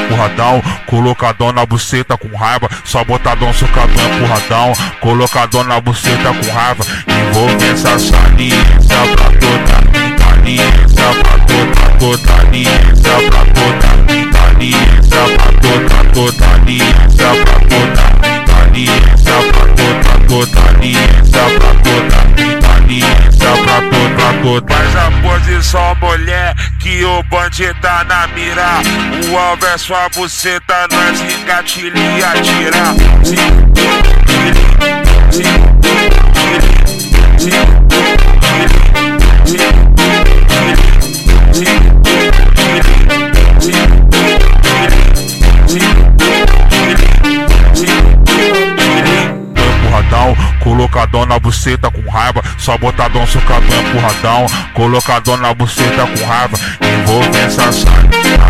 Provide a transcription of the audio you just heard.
empurradão, colocadão na buceta com raiva, só botadão, socadão, empurradão, colocadão na buceta com raiva, envolvência, saliência pra toda aliência, pra toda aliência, pra toda aliência, pra toda aliência, pra toda aliência, pra toda aliência, pra toda aliência, pra toda. Faz a posição, mulher, que o bandido tá na mira. O alvo é sua buceta, nós engatilha e atira. Colocadão na buceta com raiva, só botadão, socadão, empurradão, colocadão na buceta com raiva, envolvência, sai.